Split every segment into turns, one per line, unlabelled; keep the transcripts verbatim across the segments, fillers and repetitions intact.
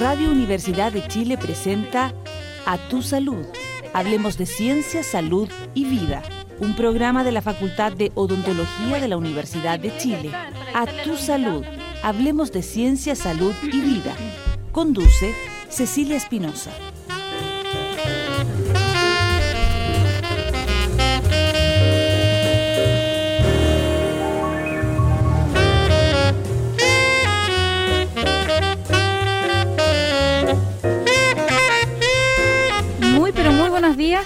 Radio Universidad de Chile presenta A Tu Salud. Hablemos de ciencia, salud y vida. Un programa de la Facultad de Odontología de la Universidad de Chile. A Tu Salud. Hablemos de ciencia, salud y vida. Conduce Cecilia Espinosa.
Buenos días,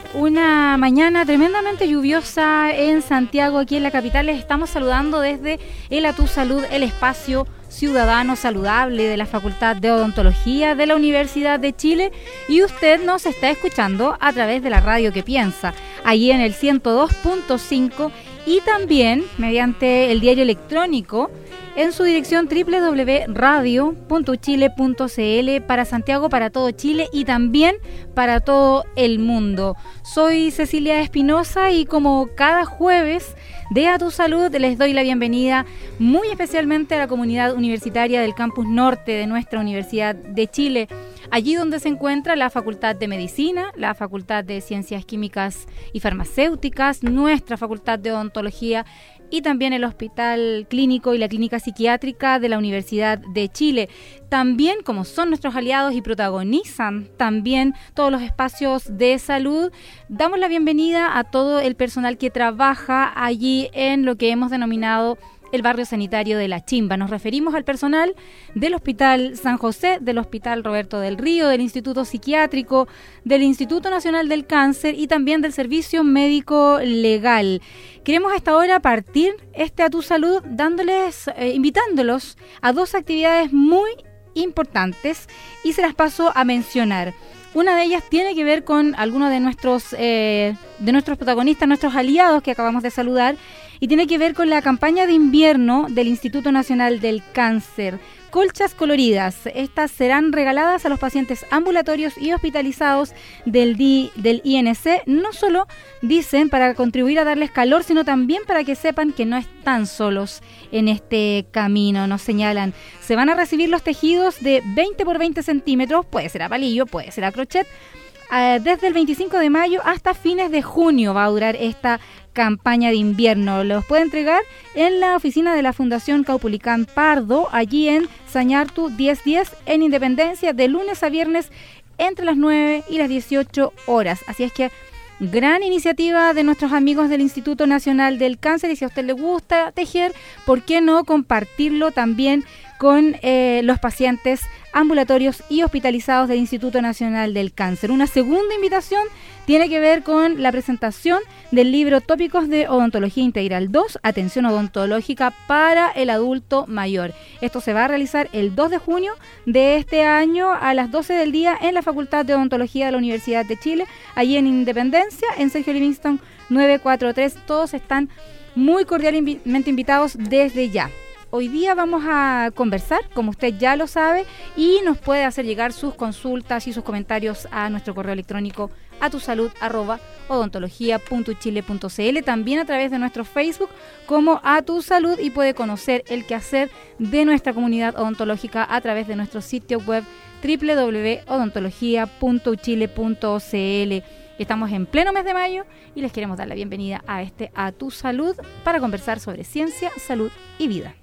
una mañana tremendamente lluviosa en Santiago, aquí en la capital. Les estamos saludando desde el A Tu Salud, el espacio ciudadano saludable de la Facultad de Odontología de la Universidad de Chile, y usted nos está escuchando a través de la radio que piensa, allí en el ciento dos punto cinco, y también mediante el diario electrónico en su dirección doble u doble u doble u punto radio punto chile punto c l para Santiago, para todo Chile y también para todo el mundo. Soy Cecilia Espinosa y como cada jueves de A Tu Salud les doy la bienvenida muy especialmente a la comunidad universitaria del campus norte de nuestra Universidad de Chile, allí donde se encuentra la Facultad de Medicina, la Facultad de Ciencias Químicas y Farmacéuticas, nuestra Facultad de Odontología y también el Hospital Clínico y la Clínica Psiquiátrica de la Universidad de Chile. También, como son nuestros aliados y protagonizan también todos los espacios de salud, damos la bienvenida a todo el personal que trabaja allí en lo que hemos denominado el barrio sanitario de La Chimba. Nos referimos al personal del Hospital San José, del Hospital Roberto del Río, del Instituto Psiquiátrico, del Instituto Nacional del Cáncer y también del Servicio Médico Legal. Queremos a esta hora partir este A Tu Salud dándoles, eh, invitándolos a dos actividades muy importantes y se las paso a mencionar. Una de ellas tiene que ver con algunos de nuestros, eh, de nuestros protagonistas, nuestros aliados que acabamos de saludar, y tiene que ver con la campaña de invierno del Instituto Nacional del Cáncer. Colchas coloridas. Estas serán regaladas a los pacientes ambulatorios y hospitalizados del, D, del I N C, no solo, dicen, para contribuir a darles calor, sino también para que sepan que no están solos en este camino, nos señalan. Se van a recibir los tejidos de veinte por veinte centímetros, puede ser a palillo, puede ser a crochet, uh, desde el veinticinco de mayo hasta fines de junio va a durar esta campaña de invierno. Los puede entregar en la oficina de la Fundación Caupolicán Pardo, allí en Sañartu diez diez, en Independencia, de lunes a viernes entre las nueve y las dieciocho horas. Así es que gran iniciativa de nuestros amigos del Instituto Nacional del Cáncer, y si a usted le gusta tejer, ¿por qué no compartirlo también con eh, los pacientes ambulatorios y hospitalizados del Instituto Nacional del Cáncer? Una segunda invitación tiene que ver con la presentación del libro Tópicos de Odontología Integral dos, Atención Odontológica para el Adulto Mayor. Esto se va a realizar el dos de junio de este año a las doce del día en la Facultad de Odontología de la Universidad de Chile, allí en Independencia, en Sergio Livingston novecientos cuarenta y tres. Todos están muy cordialmente invitados desde ya. Hoy día vamos a conversar, como usted ya lo sabe, y nos puede hacer llegar sus consultas y sus comentarios a nuestro correo electrónico atusalud arroba odontología punto chile punto c l, también a través de nuestro Facebook como A Tu Salud, y puede conocer el quehacer de nuestra comunidad odontológica a través de nuestro sitio web doble u doble u doble u punto odontología punto chile punto c l. Estamos en pleno mes de mayo y les queremos dar la bienvenida a este A Tu Salud para conversar sobre ciencia, salud y vida.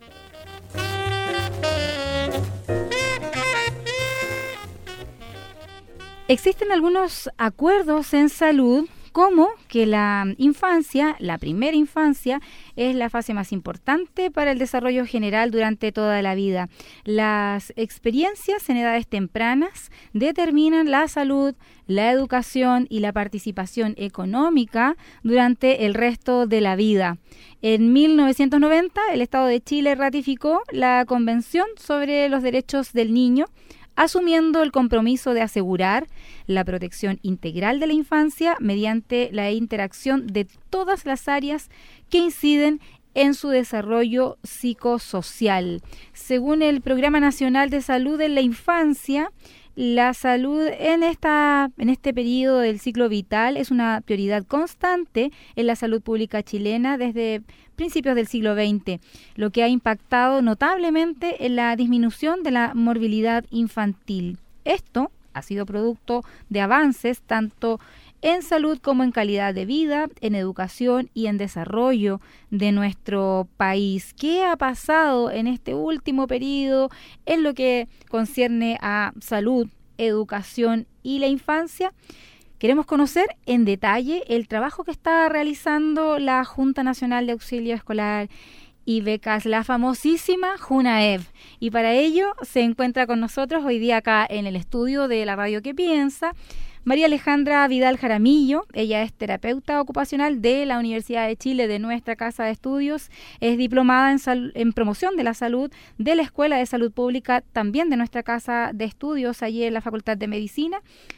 Existen algunos acuerdos en salud, como que la infancia, la primera infancia, es la fase más importante para el desarrollo general durante toda la vida. Las experiencias en edades tempranas determinan la salud, la educación y la participación económica durante el resto de la vida. En mil novecientos noventa, el Estado de Chile ratificó la Convención sobre los Derechos del Niño, asumiendo el compromiso de asegurar la protección integral de la infancia mediante la interacción de todas las áreas que inciden en su desarrollo psicosocial. Según el Programa Nacional de Salud en la Infancia, la salud en esta en este periodo del ciclo vital es una prioridad constante en la salud pública chilena desde principios del siglo veinte, lo que ha impactado notablemente en la disminución de la morbilidad infantil. Esto ha sido producto de avances tanto en salud como en calidad de vida, en educación y en desarrollo de nuestro país. ¿Qué ha pasado en este último periodo en lo que concierne a salud, educación y la infancia? Queremos conocer en detalle el trabajo que está realizando la Junta Nacional de Auxilio Escolar y Becas, la famosísima JUNAEB. Y para ello se encuentra con nosotros hoy día acá en el estudio de la Radio Que Piensa, María Alejandra Vidal Jaramillo. Ella es terapeuta ocupacional de la Universidad de Chile, de nuestra casa de estudios. Es diplomada en, sal- en promoción de la salud de la Escuela de Salud Pública, también de nuestra casa de estudios, allí en la Facultad de Medicina.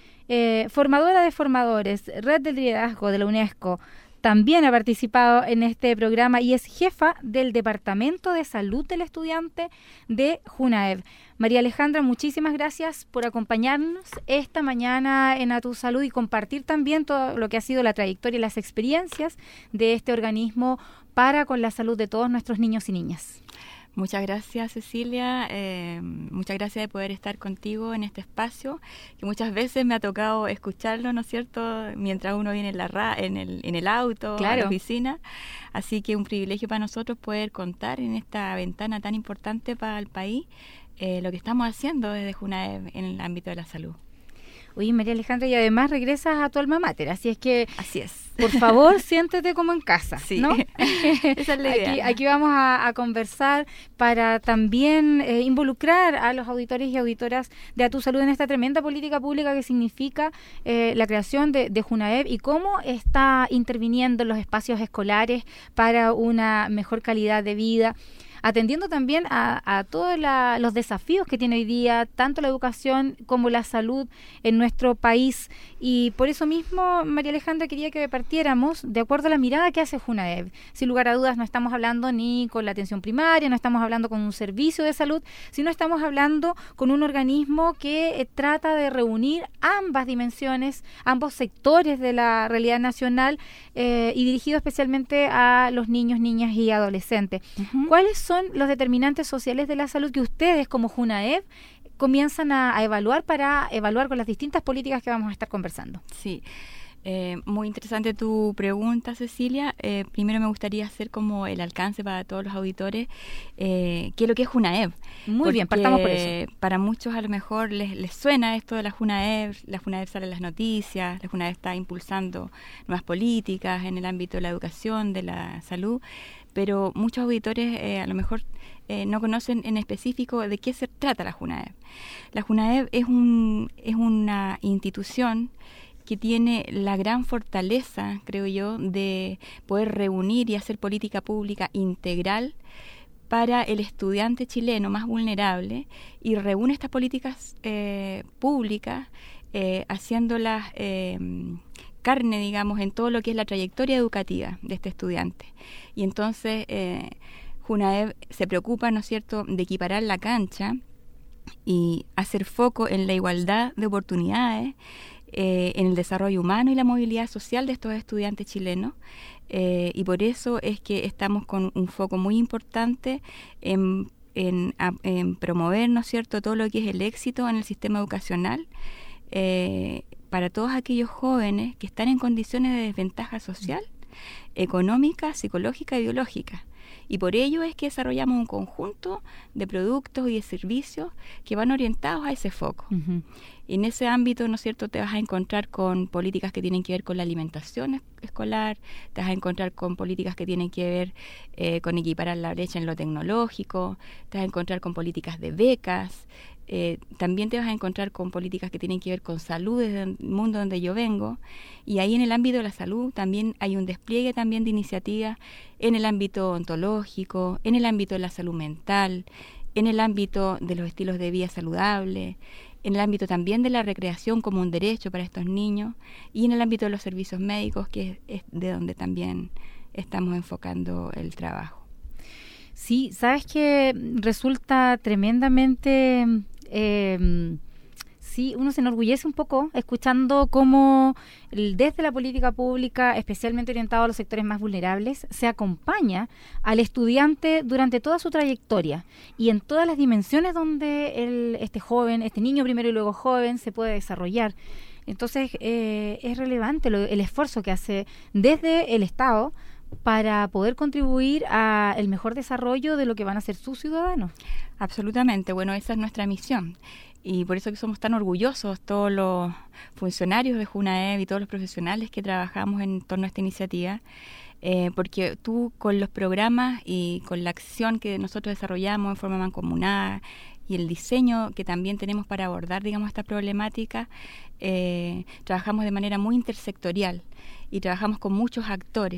Eh, formadora de formadores, Red del Liderazgo de la UNESCO. También ha participado en este programa y es jefa del Departamento de Salud del Estudiante de JUNAEB. María Alejandra, muchísimas gracias por acompañarnos esta mañana en A Tu Salud y compartir también todo lo que ha sido la trayectoria y las experiencias de este organismo para con la salud de todos nuestros niños y niñas.
Muchas gracias, Cecilia. Eh, muchas gracias de poder estar contigo en este espacio, que muchas veces me ha tocado escucharlo, ¿no es cierto?, mientras uno viene en, la ra- en, el, en el auto, claro, a la oficina. Así que un privilegio para nosotros poder contar en esta ventana tan importante para el país eh, lo que estamos haciendo desde JUNAEB en el ámbito de la salud.
Oye, María Alejandra, y además regresas a tu alma mater, así es que,
así es.
Por favor, siéntete como en casa,
sí,
¿no?
Esa es la idea.
Aquí, aquí vamos a, a conversar para también eh, involucrar a los auditores y auditoras de A Tu Salud en esta tremenda política pública que significa eh, la creación de, de JUNAEB y cómo está interviniendo en los espacios escolares para una mejor calidad de vida, atendiendo también a, a todos la, los desafíos que tiene hoy día, tanto la educación como la salud en nuestro país. Y por eso mismo, María Alejandra, quería que partiéramos de acuerdo a la mirada que hace JUNAEB. Sin lugar a dudas, no estamos hablando ni con la atención primaria, no estamos hablando con un servicio de salud, sino estamos hablando con un organismo que eh, trata de reunir ambas dimensiones, ambos sectores de la realidad nacional eh, y dirigido especialmente a los niños, niñas y adolescentes. Uh-huh. ¿Cuáles son son los determinantes sociales de la salud que ustedes como JUNAEB comienzan a, a evaluar para evaluar con las distintas políticas que vamos a estar conversando?
Sí, eh, muy interesante tu pregunta, Cecilia. Eh, primero me gustaría hacer como el alcance para todos los auditores, eh, qué es lo que es JUNAEB.
Muy bien, partamos por eso.
Para muchos a lo mejor les, les suena esto de la JUNAEB, la JUNAEB sale en las noticias, la JUNAEB está impulsando nuevas políticas en el ámbito de la educación, de la salud, pero muchos auditores eh, a lo mejor eh, no conocen en específico de qué se trata la JUNAEB. La JUNAEB es, un, es una institución que tiene la gran fortaleza, creo yo, de poder reunir y hacer política pública integral para el estudiante chileno más vulnerable y reúne estas políticas eh, públicas eh, haciéndolas eh, carne, digamos, en todo lo que es la trayectoria educativa de este estudiante. Y entonces eh, JUNAEB se preocupa, ¿no es cierto?, de equiparar la cancha y hacer foco en la igualdad de oportunidades, eh, en el desarrollo humano y la movilidad social de estos estudiantes chilenos. Eh, y por eso es que estamos con un foco muy importante en, en, a, en promover, ¿no es cierto?, todo lo que es el éxito en el sistema educacional, eh, para todos aquellos jóvenes que están en condiciones de desventaja social, económica, psicológica y biológica. Y por ello es que desarrollamos un conjunto de productos y de servicios que van orientados a ese foco. Uh-huh. Y en ese ámbito, ¿no es cierto?, te vas a encontrar con políticas que tienen que ver con la alimentación escolar, te vas a encontrar con políticas que tienen que ver eh, con equiparar la brecha en lo tecnológico, te vas a encontrar con políticas de becas, Eh, también te vas a encontrar con políticas que tienen que ver con salud desde el mundo donde yo vengo, y ahí en el ámbito de la salud también hay un despliegue también de iniciativas en el ámbito ontológico, en el ámbito de la salud mental, en el ámbito de los estilos de vida saludables, en el ámbito también de la recreación como un derecho para estos niños, y en el ámbito de los servicios médicos, que es, es de donde también estamos enfocando el trabajo.
Sí, sabes que resulta tremendamente eh, sí, uno se enorgullece un poco escuchando cómo desde la política pública, especialmente orientado a los sectores más vulnerables, se acompaña al estudiante durante toda su trayectoria y en todas las dimensiones donde el, este joven, este niño primero y luego joven, se puede desarrollar. Entonces, eh, es relevante lo, el esfuerzo que hace desde el Estado para poder contribuir al mejor desarrollo de lo que van a ser sus ciudadanos.
Absolutamente, bueno, esa es nuestra misión y por eso que somos tan orgullosos todos los funcionarios de JUNAEV y todos los profesionales que trabajamos en torno a esta iniciativa, eh, porque tú con los programas y con la acción que nosotros desarrollamos en forma mancomunada y el diseño que también tenemos para abordar, digamos, esta problemática, eh, trabajamos de manera muy intersectorial y trabajamos con muchos actores.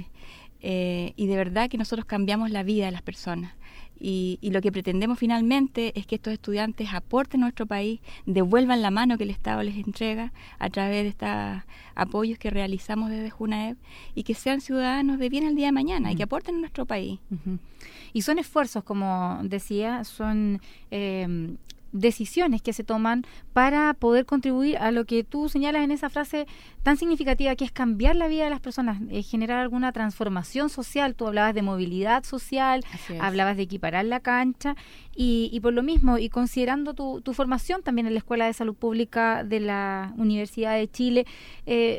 Eh, y de verdad que nosotros cambiamos la vida de las personas y, y lo que pretendemos finalmente es que estos estudiantes aporten a nuestro país, devuelvan la mano que el Estado les entrega a través de estos apoyos que realizamos desde JUNAEV y que sean ciudadanos de bien el día de mañana uh-huh. y que aporten a nuestro país.
Uh-huh. Y son esfuerzos, como decía, son eh, decisiones que se toman para poder contribuir a lo que tú señalas en esa frase tan significativa, que es cambiar la vida de las personas, eh, generar alguna transformación social. Tú hablabas de movilidad social, hablabas de equiparar la cancha y, y por lo mismo, y considerando tu, tu formación también en la Escuela de Salud Pública de la Universidad de Chile, eh,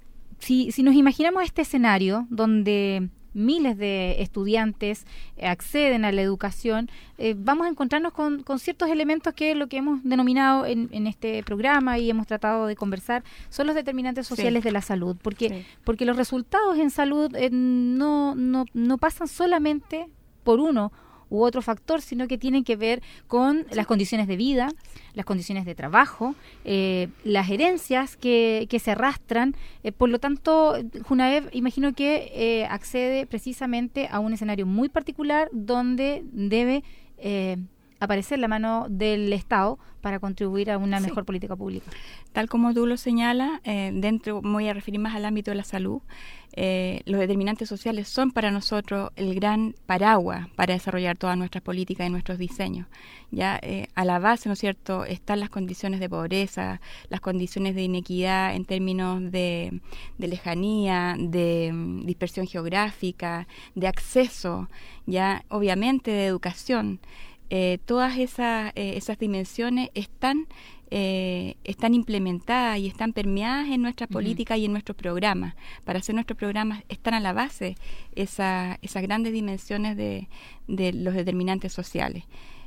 si, si nos imaginamos este escenario donde miles de estudiantes eh, acceden a la educación, eh, vamos a encontrarnos con, con ciertos elementos que es lo que hemos denominado en, en este programa y hemos tratado de conversar, son los determinantes sociales sí. de la salud, porque, sí. porque los resultados en salud eh, no, no, no pasan solamente por uno u otro factor, sino que tienen que ver con sí. las condiciones de vida, las condiciones de trabajo, eh, las herencias que, que se arrastran. Eh, por lo tanto, JUNAEV imagino que eh, accede precisamente a un escenario muy particular donde debe eh, aparecer la mano del Estado para contribuir a una sí. mejor política pública.
Tal como tú lo señalas, eh, dentro, me voy a referir más al ámbito de la salud, eh, los determinantes sociales son para nosotros el gran paraguas para desarrollar todas nuestras políticas y nuestros diseños. Ya eh, a la base, ¿no es cierto?, están las condiciones de pobreza, las condiciones de inequidad en términos de, de lejanía, de um, dispersión geográfica, de acceso, ya obviamente de educación. Eh, todas esas, eh, esas dimensiones están, eh, están implementadas y están permeadas en nuestras uh-huh. políticas y en nuestros programas. Para hacer nuestros programas están a la base esa, esas grandes dimensiones de, de los determinantes sociales.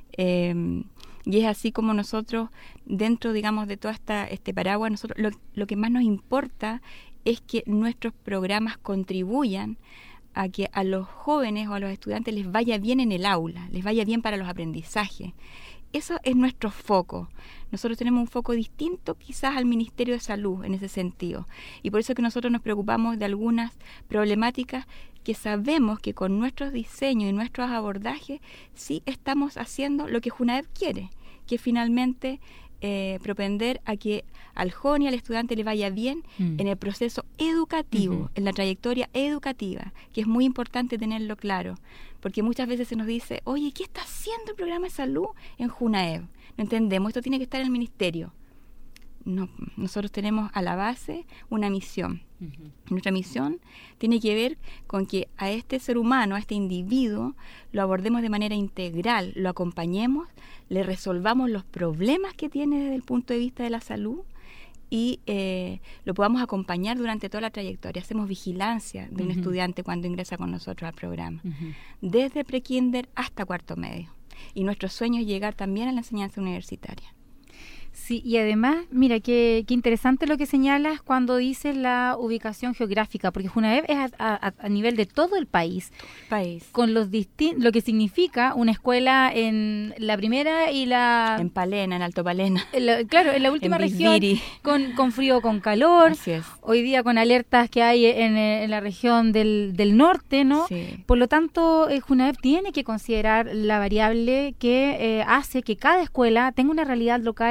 Eh, y es así como nosotros, dentro, digamos, de todo esta, este paraguas, nosotros lo, lo que más nos importa es que nuestros programas contribuyan a que a los jóvenes o a los estudiantes les vaya bien en el aula, les vaya bien para los aprendizajes. Eso es nuestro foco. Nosotros tenemos un foco distinto quizás al Ministerio de Salud en ese sentido. Y por eso es que nosotros nos preocupamos de algunas problemáticas que sabemos que con nuestros diseños y nuestros abordajes sí estamos haciendo lo que JUNAEV quiere, que finalmente Eh, propender a que al joven y al estudiante le vaya bien mm. en el proceso educativo, uh-huh. en la trayectoria educativa, que es muy importante tenerlo claro, porque muchas veces se nos dice, oye, ¿qué está haciendo el programa de salud en JUNAEV? No entendemos, esto tiene que estar en el ministerio. No, nosotros tenemos a la base una misión. Uh-huh. Nuestra misión tiene que ver con que a este ser humano, a este individuo, lo abordemos de manera integral, lo acompañemos, le resolvamos los problemas que tiene desde el punto de vista de la salud y eh, lo podamos acompañar durante toda la trayectoria. Hacemos vigilancia de un uh-huh. estudiante cuando ingresa con nosotros al programa, uh-huh. desde prekinder hasta cuarto medio. Y nuestro sueño es llegar también a la enseñanza universitaria.
Sí, y además, mira, qué, qué interesante lo que señalas cuando dices la ubicación geográfica, porque JUNAEV es a, a, a nivel de todo el país,
país.
con los distin- lo que significa una escuela en la primera y la...
En Palena, en Alto Palena.
En la, claro, en la última en región, con, con frío, con calor,
Así es.
Hoy día con alertas que hay en, en la región del, del norte, ¿no?
Sí.
Por lo tanto, eh, JUNAEV tiene que considerar la variable que eh, hace que cada escuela tenga una realidad local muy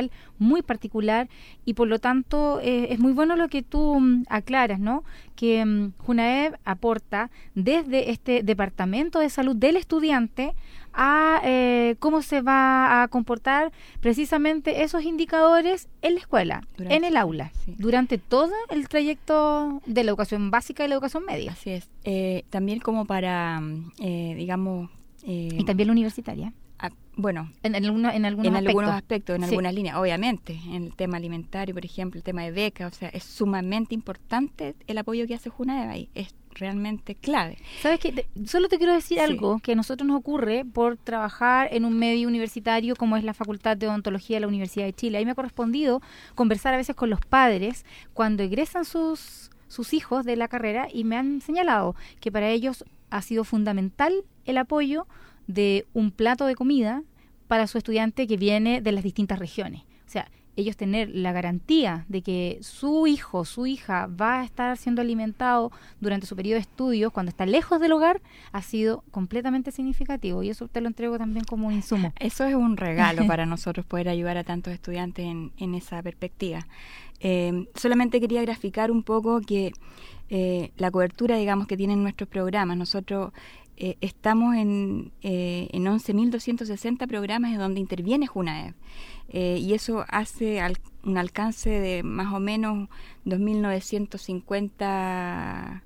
muy particular y por lo tanto eh, es muy bueno lo que tú um, aclaras, ¿no? Que um, Junaev aporta desde este departamento de salud del estudiante a eh, cómo se va a comportar precisamente esos indicadores en la escuela, durante, en el aula, sí. durante todo el trayecto de la educación básica y la educación media.
Así es. Eh, también como para, eh, digamos... Eh,
y también la universitaria.
A, bueno,
en, en, alguna, en, algunos,
en
aspectos.
algunos aspectos, en
sí.
algunas líneas, obviamente, en el tema alimentario, por ejemplo, el tema de becas, o sea, es sumamente importante el apoyo que hace Junaev ahí, es realmente clave.
¿Sabes qué? Te, solo te quiero decir sí. algo que a nosotros nos ocurre por trabajar en un medio universitario como es la Facultad de Odontología de la Universidad de Chile. Ahí me ha correspondido conversar a veces con los padres cuando egresan sus, sus hijos de la carrera y me han señalado que para ellos ha sido fundamental el apoyo de un plato de comida para su estudiante que viene de las distintas regiones. O sea, ellos tener la garantía de que su hijo, su hija va a estar siendo alimentado durante su periodo de estudios cuando está lejos del hogar, ha sido completamente significativo y eso te lo entrego también como un insumo.
Eso es un regalo para nosotros poder ayudar a tantos estudiantes en, en esa perspectiva. Eh, solamente quería graficar un poco que eh, la cobertura, digamos, que tienen nuestros programas. Nosotros eh, estamos en, eh, en once mil doscientos sesenta programas en donde interviene Junaev. Eh, y eso hace al, un alcance de más o menos dos millones novecientos cincuenta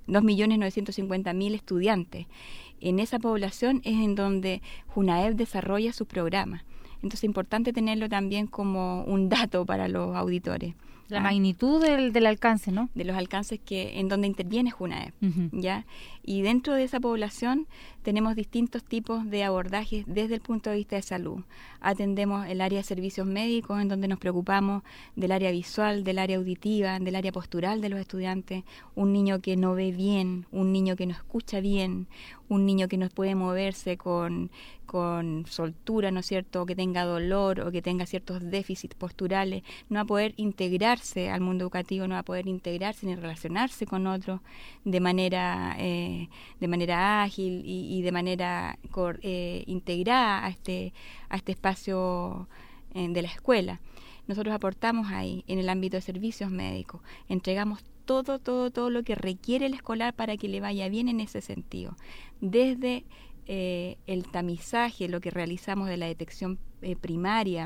mil estudiantes. En esa población es en donde Junaev desarrolla sus programas. Entonces es importante tenerlo también como un dato para los auditores.
La ¿ah? magnitud del, del alcance, ¿no?
De los alcances que en donde interviene Junaev,
uh-huh.
¿ya? Y dentro de esa población tenemos distintos tipos de abordajes desde el punto de vista de salud. Atendemos el área de servicios médicos, en donde nos preocupamos del área visual, del área auditiva, del área postural de los estudiantes. Un niño que no ve bien, un niño que no escucha bien, un niño que no puede moverse con, con soltura, ¿no es cierto?, o que tenga dolor o que tenga ciertos déficits posturales, no va a poder integrarse al mundo educativo, no va a poder integrarse ni relacionarse con otros de manera, eh, de manera ágil y, y de manera eh, integrada a este, a este espacio eh, de la escuela. Nosotros aportamos ahí en el ámbito de servicios médicos, entregamos todo, todo, todo lo que requiere el escolar para que le vaya bien en ese sentido. Desde eh, el tamizaje, lo que realizamos de la detección eh, primaria,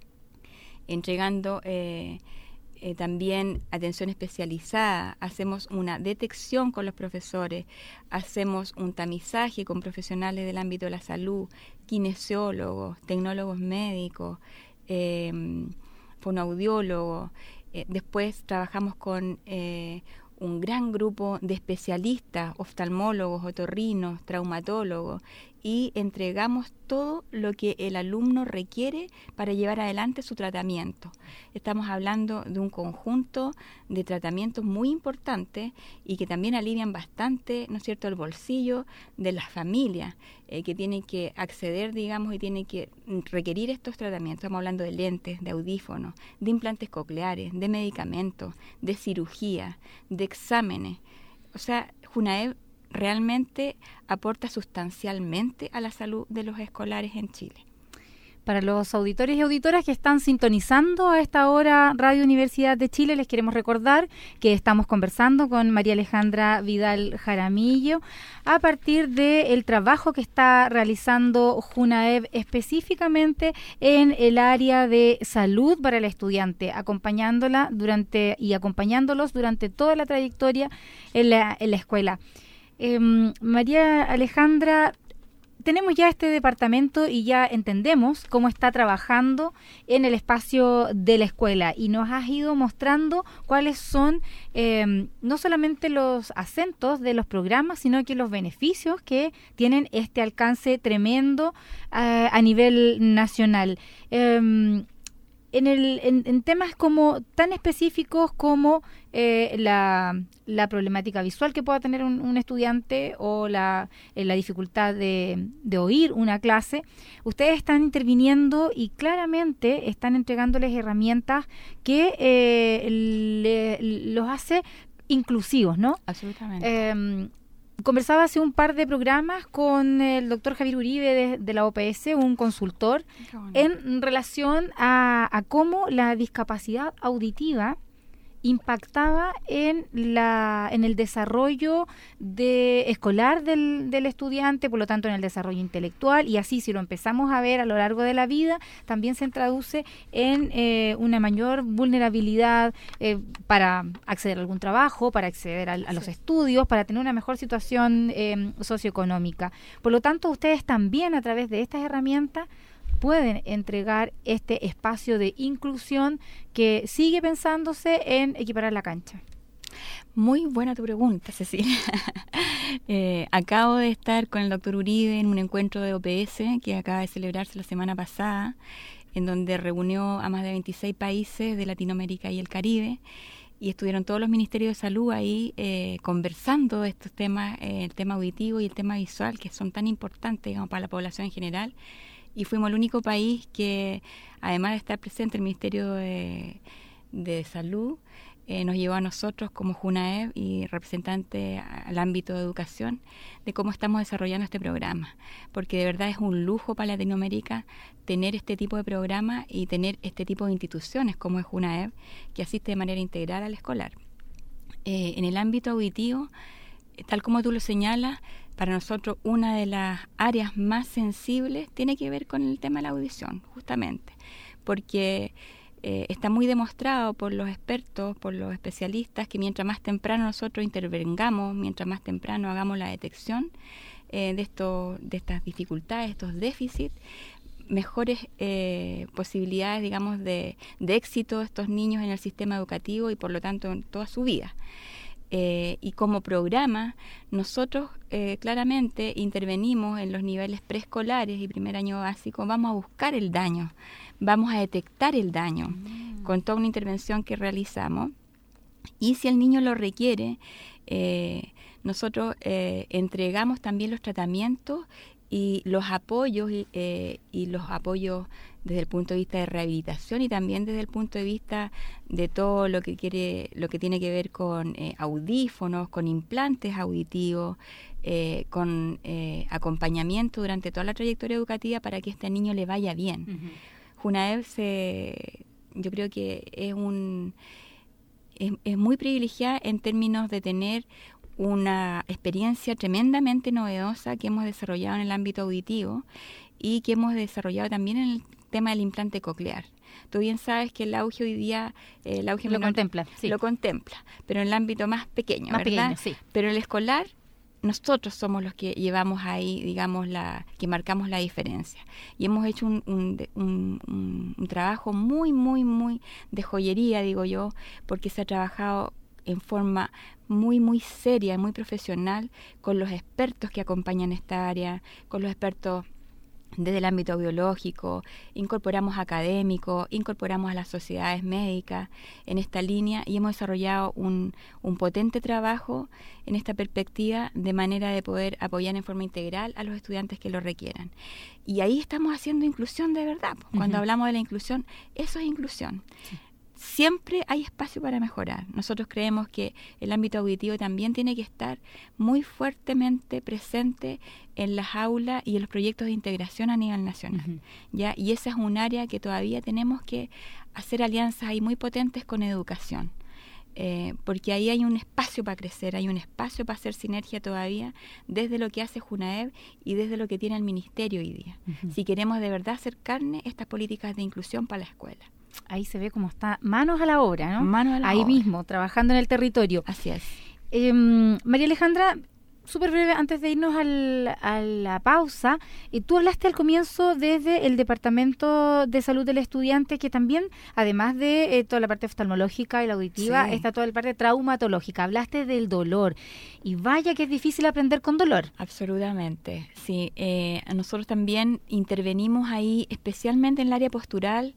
entregando eh, eh, también atención especializada, hacemos una detección con los profesores, hacemos un tamizaje con profesionales del ámbito de la salud, kinesiólogos, tecnólogos médicos, eh, fonoaudiólogos. Eh, después trabajamos con eh, un gran grupo de especialistas, oftalmólogos, otorrinos, traumatólogos, y entregamos todo lo que el alumno requiere para llevar adelante su tratamiento. Estamos hablando de un conjunto de tratamientos muy importantes y que también alivian bastante, ¿no es cierto?, el bolsillo de las familias eh, que tienen que acceder, digamos, y tienen que requerir estos tratamientos. Estamos hablando de lentes, de audífonos, de implantes cocleares, de medicamentos, de cirugía, de exámenes. O sea, Junaev realmente aporta sustancialmente a la salud de los escolares en Chile.
Para los auditores y auditoras que están sintonizando a esta hora Radio Universidad de Chile, les queremos recordar que estamos conversando con María Alejandra Vidal Jaramillo a partir del trabajo que está realizando Junaev específicamente en el área de salud para el estudiante, acompañándola durante y acompañándolos durante toda la trayectoria en la, en la escuela. Eh, María Alejandra, tenemos ya este departamento y ya entendemos cómo está trabajando en el espacio de la escuela y nos has ido mostrando cuáles son eh, no solamente los acentos de los programas, sino que los beneficios que tienen este alcance tremendo uh, a nivel nacional. Eh, En, el, en, en temas como tan específicos como eh, la, la problemática visual que pueda tener un, un estudiante o la, eh, la dificultad de, de oír una clase, ustedes están interviniendo y claramente están entregándoles herramientas que eh, le, los hace inclusivos, ¿no?
Absolutamente.
Eh, conversaba hace un par de programas con el doctor Javier Uribe de, de la O P S, un consultor, en relación a, a cómo la discapacidad auditiva impactaba en la en el desarrollo de escolar del, del estudiante, por lo tanto en el desarrollo intelectual, y así si lo empezamos a ver a lo largo de la vida, también se traduce en eh, una mayor vulnerabilidad eh, para acceder a algún trabajo, para acceder a, a los estudios, para tener una mejor situación eh, socioeconómica. Por lo tanto, ustedes también a través de estas herramientas pueden entregar este espacio de inclusión que sigue pensándose en equiparar la cancha.
Muy buena tu pregunta, Cecilia. eh, acabo de estar con el doctor Uribe en un encuentro de O P S que acaba de celebrarse la semana pasada, en donde reunió a más de veintiséis países de Latinoamérica y el Caribe, y estuvieron todos los ministerios de salud ahí eh, conversando de estos temas, eh, el tema auditivo y el tema visual, que son tan importantes, digamos, para la población en general. Y fuimos el único país que, además de estar presente el Ministerio de, de Salud, eh, nos llevó a nosotros como JUNAEV y representante al ámbito de educación de cómo estamos desarrollando este programa. Porque de verdad es un lujo para Latinoamérica tener este tipo de programa y tener este tipo de instituciones como es JUNAEV, que asiste de manera integral al escolar. Eh, en el ámbito auditivo, tal como tú lo señalas, para nosotros una de las áreas más sensibles tiene que ver con el tema de la audición, justamente, porque eh, está muy demostrado por los expertos, por los especialistas, que mientras más temprano nosotros intervengamos, mientras más temprano hagamos la detección eh, de, esto, de estas dificultades, estos déficits, mejores eh, posibilidades, digamos, de, de éxito de estos niños en el sistema educativo y por lo tanto en toda su vida. Eh, y como programa, nosotros eh, claramente intervenimos en los niveles preescolares y primer año básico. Vamos a buscar el daño, vamos a detectar el daño mm. con toda una intervención que realizamos. Y si el niño lo requiere, eh, nosotros eh, entregamos también los tratamientos y los apoyos y, eh, y los apoyos desde el punto de vista de rehabilitación y también desde el punto de vista de todo lo que quiere, lo que tiene que ver con eh, audífonos, con implantes auditivos, eh, con eh, acompañamiento durante toda la trayectoria educativa para que a este niño le vaya bien. Uh-huh. JUNAEV se, yo creo que es un es, es muy privilegiada en términos de tener una experiencia tremendamente novedosa que hemos desarrollado en el ámbito auditivo y que hemos desarrollado también en el tema del implante coclear. Tú bien sabes que el auge hoy día, eh, el auge
lo menor, contempla, sí.
lo contempla, pero en el ámbito más pequeño,
más
¿verdad?
Pequeño, sí.
Pero el escolar, nosotros somos los que llevamos ahí, digamos, la que marcamos la diferencia. Y hemos hecho un, un, un, un, un trabajo muy, muy, muy de joyería, digo yo, porque se ha trabajado en forma muy, muy seria, muy profesional, con los expertos que acompañan esta área, con los expertos desde el ámbito biológico, incorporamos académicos, incorporamos a las sociedades médicas en esta línea y hemos desarrollado un, un potente trabajo en esta perspectiva de manera de poder apoyar en forma integral a los estudiantes que lo requieran. Y ahí estamos haciendo inclusión de verdad. Cuando uh-huh. hablamos de la inclusión, eso es inclusión. Sí. Siempre hay espacio para mejorar. Nosotros creemos que el ámbito auditivo también tiene que estar muy fuertemente presente en las aulas y en los proyectos de integración a nivel nacional. Uh-huh. ¿Ya? Y esa es un área que todavía tenemos que hacer alianzas ahí muy potentes con educación. Eh, porque ahí hay un espacio para crecer, hay un espacio para hacer sinergia todavía desde lo que hace JUNAEV y desde lo que tiene el Ministerio hoy día. Uh-huh. Si queremos de verdad hacer carne estas políticas de inclusión para la escuela.
Ahí se ve cómo está, manos a la obra, ¿no?
Manos a la
Ahí
obra.
mismo, trabajando en el territorio.
Así es.
Eh, María Alejandra, súper breve, antes de irnos al, a la pausa, eh, tú hablaste al comienzo desde el Departamento de Salud del Estudiante, que también, además de eh, toda la parte oftalmológica y la auditiva, sí. está toda la parte traumatológica. Hablaste del dolor, y vaya que es difícil aprender con dolor.
Absolutamente, sí. Eh, nosotros también intervenimos ahí, especialmente en el área postural.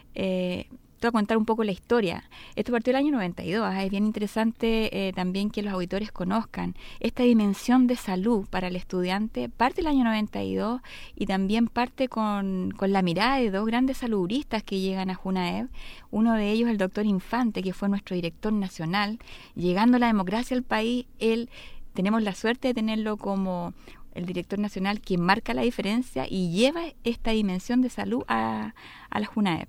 Eh, te voy a contar un poco la historia. Esto partió el año noventa y dos. Es bien interesante eh, también que los auditores conozcan esta dimensión de salud para el estudiante. Parte el año noventa y dos y también parte con, con la mirada de dos grandes saluduristas que llegan a JUNAEV. Uno de ellos, el doctor Infante, que fue nuestro director nacional. Llegando la democracia al país, él tenemos la suerte de tenerlo como el director nacional que marca la diferencia y lleva esta dimensión de salud a, a la JUNAEP.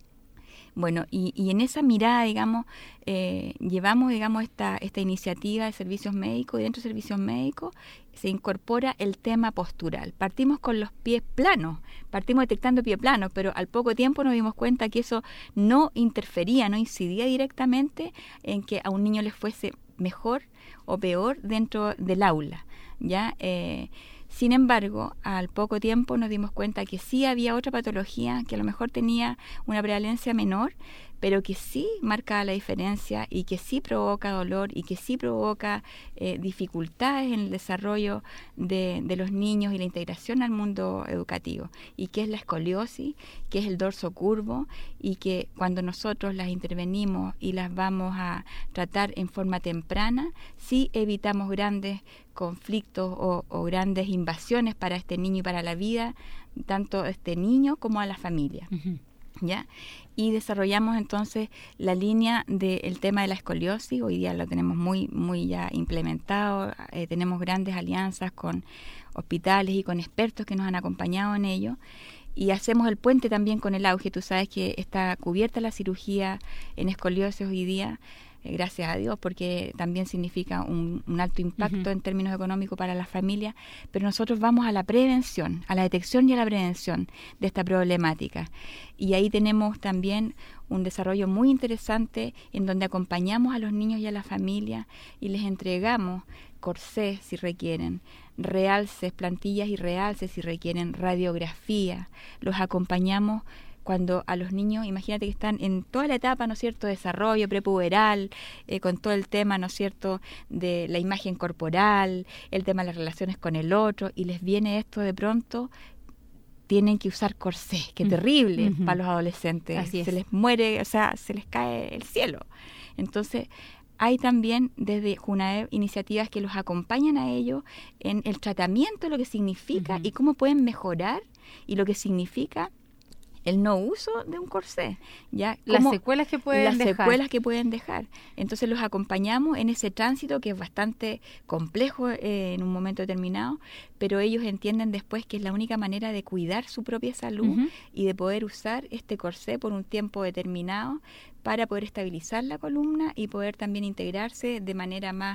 Bueno, y, y en esa mirada, digamos, eh, llevamos, digamos, esta, esta iniciativa de servicios médicos, y dentro de servicios médicos se incorpora el tema postural. Partimos con los pies planos, partimos detectando pies planos, pero al poco tiempo nos dimos cuenta que eso no interfería, no incidía directamente en que a un niño le fuese mejor o peor dentro del aula, ¿ya? Eh, Sin embargo, al poco tiempo nos dimos cuenta que sí había otra patología que a lo mejor tenía una prevalencia menor, pero que sí marcaba la diferencia y que sí provoca dolor y que sí provoca eh, dificultades en el desarrollo de, de los niños y la integración al mundo educativo, y que es la escoliosis, que es el dorso curvo, y que cuando nosotros las intervenimos y las vamos a tratar en forma temprana, sí evitamos grandes conflictos o, o grandes invasiones para este niño y para la vida, tanto a este niño como a la familia. Uh-huh. ¿Ya? Y desarrollamos entonces la línea del tema de la escoliosis. Hoy día lo tenemos muy, muy ya implementado, eh, tenemos grandes alianzas con hospitales y con expertos que nos han acompañado en ello, y hacemos el puente también con el auge. Tú sabes que está cubierta la cirugía en escoliosis hoy día, eh, gracias a Dios, porque también significa un, un alto impacto uh-huh. en términos económicos para las familias, pero nosotros vamos a la prevención, a la detección y a la prevención de esta problemática. Y ahí tenemos también un desarrollo muy interesante en donde acompañamos a los niños y a la familia y les entregamos corsés si requieren, realces, plantillas y realces si requieren, radiografía. Los acompañamos cuando a los niños, imagínate que están en toda la etapa, ¿no es cierto?, de desarrollo prepuberal, eh, con todo el tema, ¿no es cierto?, de la imagen corporal, el tema de las relaciones con el otro, y les viene esto de pronto, tienen que usar corsé, qué terrible uh-huh. para los adolescentes. Así se es. Les muere, o sea, se les cae el cielo. Entonces, hay también desde JUNAEP iniciativas que los acompañan a ellos en el tratamiento, lo que significa uh-huh. y cómo pueden mejorar, y lo que significa el no uso de un corsé, ya
las secuelas que pueden
las
dejar.
secuelas que pueden dejar. Entonces los acompañamos en ese tránsito que es bastante complejo eh, en un momento determinado, pero ellos entienden después que es la única manera de cuidar su propia salud uh-huh. y de poder usar este corsé por un tiempo determinado para poder estabilizar la columna y poder también integrarse de manera más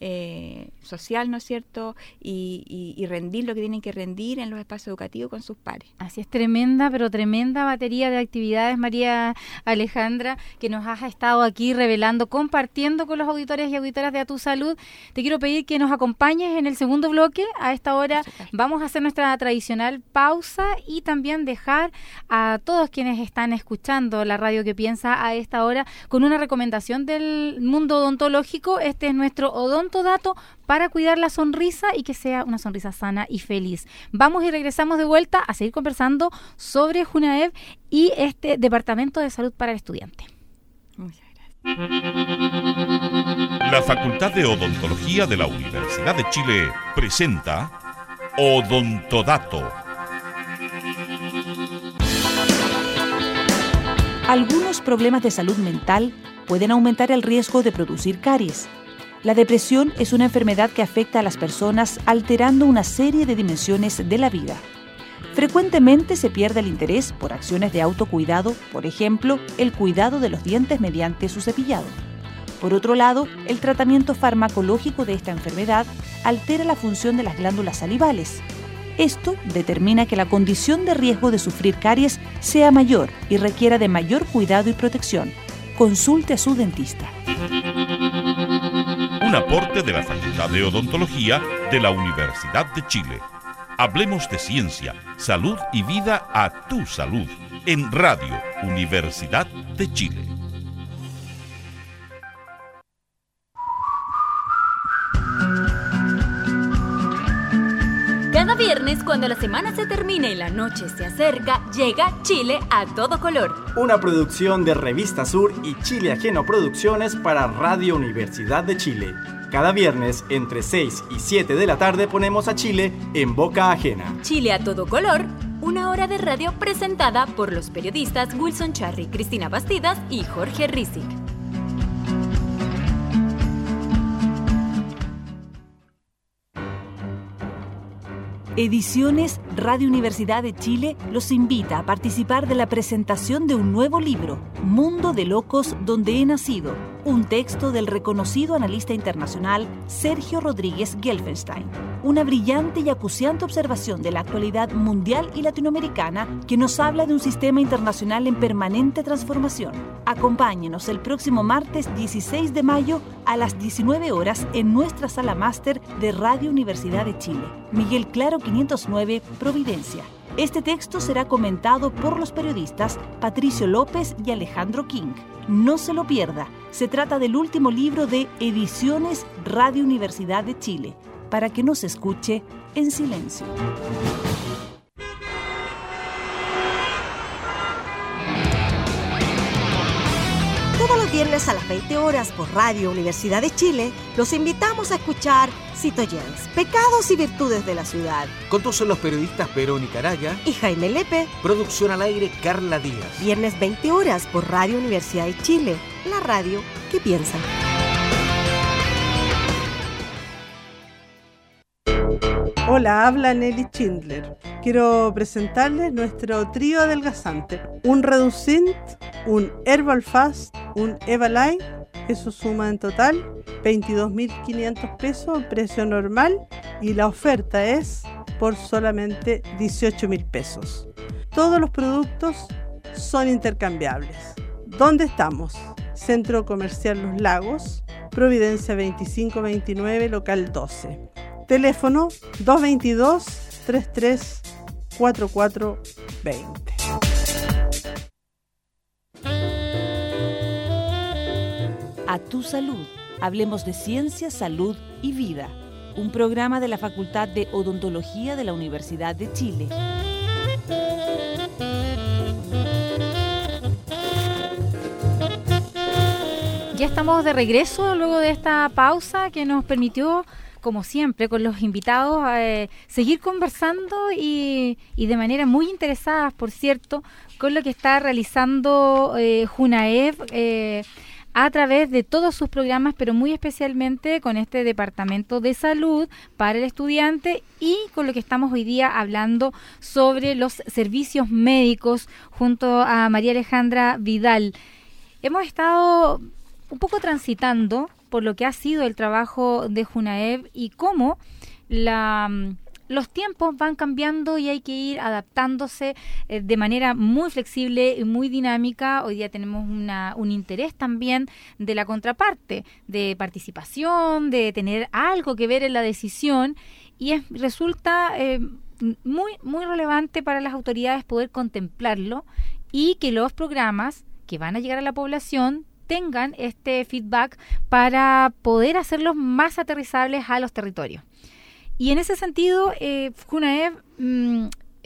eh, social, ¿no es cierto?, y, y, y rendir lo que tienen que rendir en los espacios educativos con sus pares.
Así es, tremenda, pero tremenda batería de actividades, María Alejandra, que nos has estado aquí revelando, compartiendo con los auditores y auditoras de A Tu Salud. Te quiero pedir que nos acompañes en el segundo bloque. A esta hora vamos a hacer nuestra tradicional pausa y también dejar a todos quienes están escuchando la radio que piensa a esta hora con una recomendación del mundo odontológico. Este es nuestro odontodato para cuidar la sonrisa y que sea una sonrisa sana y feliz. Vamos y regresamos de vuelta a seguir conversando sobre JUNAEP y este Departamento de Salud para el Estudiante.
Muchas gracias.
La Facultad de Odontología de la Universidad de Chile presenta Odontodato.
Algunos problemas de salud mental pueden aumentar el riesgo de producir caries. La depresión es una enfermedad que afecta a las personas alterando una serie de dimensiones de la vida. Frecuentemente se pierde el interés por acciones de autocuidado, por ejemplo, el cuidado de los dientes mediante su cepillado. Por otro lado, el tratamiento farmacológico de esta enfermedad altera la función de las glándulas salivales. Esto determina que la condición de riesgo de sufrir caries sea mayor y requiera de mayor cuidado y protección. Consulte a su dentista.
Un aporte de la Facultad de Odontología de la Universidad de Chile. Hablemos de ciencia, salud y vida a tu salud en Radio Universidad de Chile.
Cada viernes, cuando la semana se termina y la noche se acerca, llega Chile a todo color.
Una producción de Revista Sur y Chile Ajeno Producciones para Radio Universidad de Chile. Cada viernes, entre seis y siete de la tarde, ponemos a Chile en boca ajena.
Chile a todo color, una hora de radio presentada por los periodistas Wilson Charry, Cristina Bastidas y Jorge Rizik.
Ediciones Radio Universidad de Chile los invita a participar de la presentación de un nuevo libro, Mundo de Locos donde he nacido, un texto del reconocido analista internacional Sergio Rodríguez Gelfenstein. Una brillante y acuciante observación de la actualidad mundial y latinoamericana que nos habla de un sistema internacional en permanente transformación. Acompáñenos el próximo martes dieciséis de mayo a las diecinueve horas en nuestra sala máster de Radio Universidad de Chile. Miguel Claro quinientos nueve, Providencia. Este texto será comentado por los periodistas Patricio López y Alejandro King. No se lo pierda. Se trata del último libro de Ediciones Radio Universidad de Chile, para que no se escuche en silencio.
Todos los viernes a las veinte horas por Radio Universidad de Chile, los invitamos a escuchar Citoyens, Pecados y Virtudes de la Ciudad.
Conducen los periodistas Verónica Araya
y Jaime Lepe.
Producción al aire Carla Díaz.
Viernes veinte horas por Radio Universidad de Chile, la radio que piensa.
Hola, habla Nelly Schindler. Quiero presentarles nuestro trío adelgazante. Un Reducint, un Herbal Fast, un Evaline. Eso suma en total veintidós mil quinientos pesos, precio normal. Y la oferta es por solamente dieciocho mil pesos. Todos los productos son intercambiables. ¿Dónde estamos? Centro Comercial Los Lagos, Providencia veinticinco veintinueve, local doce. Teléfono dos veintidós, treinta y tres, cuarenta y cuatro veinte.
A tu salud. Hablemos de ciencia, salud y vida. Un programa de la Facultad de Odontología de la Universidad de Chile.
Ya estamos de regreso luego de esta pausa que nos permitió, como siempre, con los invitados, eh, seguir conversando y, y de manera muy interesada, por cierto, con lo que está realizando eh, Junaev eh, a través de todos sus programas, pero muy especialmente con este Departamento de Salud para el estudiante y con lo que estamos hoy día hablando sobre los servicios médicos junto a María Alejandra Vidal. Hemos estado un poco transitando por lo que ha sido el trabajo de Junaev y cómo la, los tiempos van cambiando y hay que ir adaptándose eh, de manera muy flexible y muy dinámica. Hoy día tenemos una, un interés también de la contraparte, de participación, de tener algo que ver en la decisión y es, resulta eh, muy, muy relevante para las autoridades poder contemplarlo y que los programas que van a llegar a la población tengan este feedback para poder hacerlos más aterrizables a los territorios. Y en ese sentido, eh, Junaev, mmm,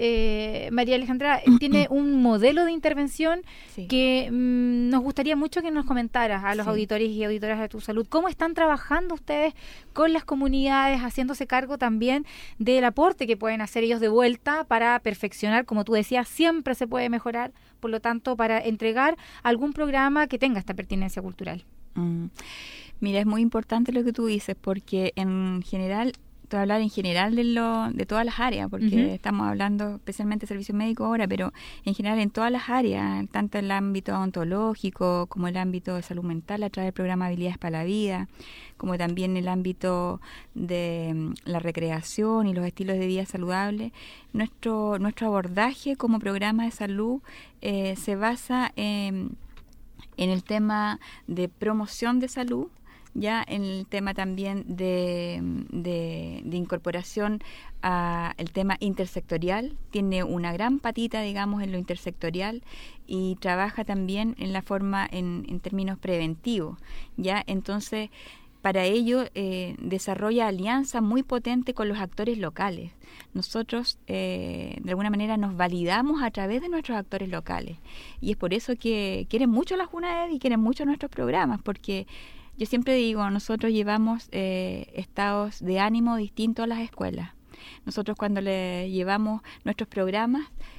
eh, María Alejandra, tiene un modelo de intervención sí. que mmm, nos gustaría mucho que nos comentaras a los sí. auditores y auditoras de Tu Salud. ¿Cómo están trabajando ustedes con las comunidades, haciéndose cargo también del aporte que pueden hacer ellos de vuelta para perfeccionar? Como tú decías, siempre se puede mejorar, por lo tanto, para entregar algún programa que tenga esta pertinencia cultural.
Mm. Mira, es muy importante lo que tú dices, porque en general, te voy a hablar en general de lo, de todas las áreas, porque uh-huh. estamos hablando especialmente de servicios médicos ahora, pero en general en todas las áreas, tanto en el ámbito odontológico como el ámbito de salud mental a través del programa Habilidades para la Vida, como también en el ámbito de la recreación y los estilos de vida saludables. Nuestro, nuestro abordaje como programa de salud eh, se basa en, en el tema de promoción de salud, ya en el tema también de, de, de incorporación a el tema intersectorial, tiene una gran patita, digamos, en lo intersectorial y trabaja también en la forma, en, en términos preventivos, ya, entonces, para ello eh, desarrolla alianzas muy potentes con los actores locales. Nosotros, eh, de alguna manera, nos validamos a través de nuestros actores locales y es por eso que quieren mucho la Junaev y quieren mucho nuestros programas, porque yo siempre digo, nosotros llevamos eh, estados de ánimo distintos a las escuelas. Nosotros cuando le llevamos nuestros programas,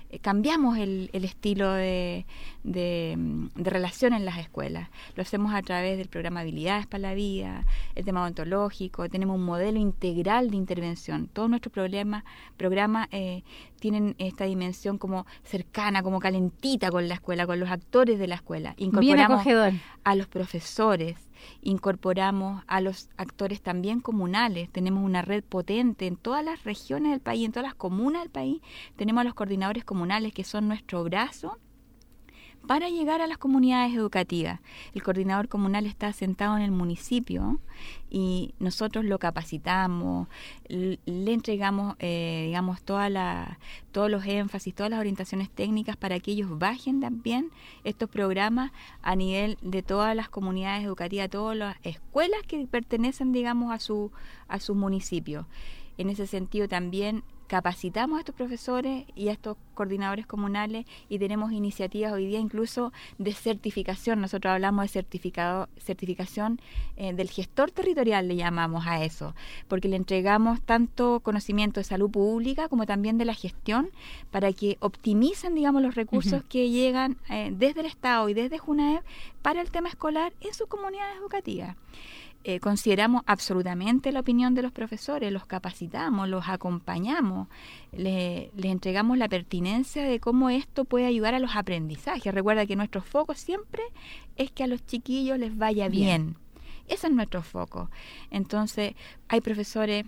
eh, cambiamos el, el estilo de, de, de relación en las escuelas. Lo hacemos a través del programa Habilidades para la Vida, el tema odontológico, tenemos un modelo integral de intervención. Todos nuestros problemas, programas eh, tienen esta dimensión como cercana, como calentita con la escuela, con los actores de la escuela.
Bien acogedor.
A los profesores, incorporamos a los actores también comunales. Tenemos una red potente en todas las regiones del país, en todas las comunas del país. Tenemos a los coordinadores comunales, que son nuestro brazo para llegar a las comunidades educativas. El coordinador comunal está sentado en el municipio y nosotros lo capacitamos, le entregamos, eh, digamos, toda la, todos los énfasis, todas las orientaciones técnicas para que ellos bajen también estos programas a nivel de todas las comunidades educativas, todas las escuelas que pertenecen, digamos, a su, a su municipio. En ese sentido también capacitamos a estos profesores y a estos coordinadores comunales y tenemos iniciativas hoy día incluso de certificación. Nosotros hablamos de certificado, certificación eh, del gestor territorial, le llamamos a eso, porque le entregamos tanto conocimiento de salud pública como también de la gestión para que optimicen, digamos, los recursos uh-huh. que llegan eh, desde el Estado y desde JUNAEV para el tema escolar en sus comunidades educativas. Eh, consideramos absolutamente la opinión de los profesores, los capacitamos, los acompañamos, les le entregamos la pertinencia de cómo esto puede ayudar a los aprendizajes. Recuerda que nuestro foco siempre es que a los chiquillos les vaya bien. bien. Ese es nuestro foco. Entonces, hay profesores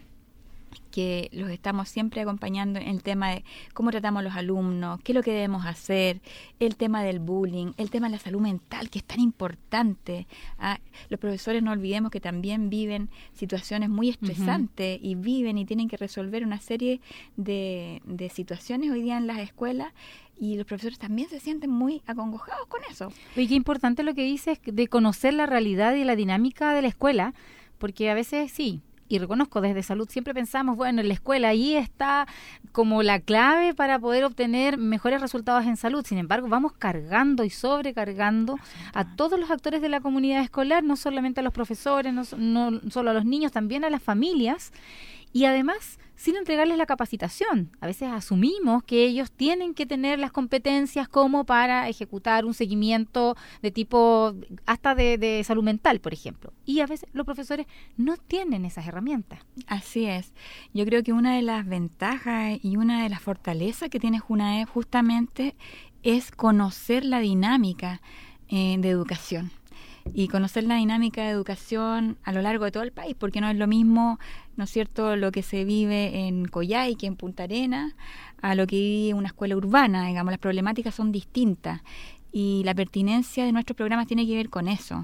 que los estamos siempre acompañando en el tema de cómo tratamos a los alumnos, qué es lo que debemos hacer, el tema del bullying, el tema de la salud mental, que es tan importante. ¿ah? Los profesores, no olvidemos que también viven situaciones muy estresantes uh-huh. y viven y tienen que resolver una serie de, de situaciones hoy día en las escuelas, y los profesores también se sienten muy acongojados con eso.
Oye, qué importante lo que dices de conocer la realidad y la dinámica de la escuela, porque a veces sí, y reconozco, desde salud siempre pensamos, bueno, en la escuela ahí está como la clave para poder obtener mejores resultados en salud. Sin embargo, vamos cargando y sobrecargando a todos los actores de la comunidad escolar, no solamente a los profesores, no, no solo a los niños, también a las familias, y además sin entregarles la capacitación. A veces asumimos que ellos tienen que tener las competencias como para ejecutar un seguimiento de tipo, hasta de, de salud mental, por ejemplo. Y a veces los profesores no tienen esas herramientas.
Así es. Yo creo que una de las ventajas y una de las fortalezas que tiene JUNAEV justamente es conocer la dinámica eh, de educación. Y conocer la dinámica de educación a lo largo de todo el país, porque no es lo mismo, ¿no es cierto?, lo que se vive en Coyhaique, en Punta Arenas, a lo que vive una escuela urbana. Digamos, las problemáticas son distintas y la pertinencia de nuestros programas tiene que ver con eso.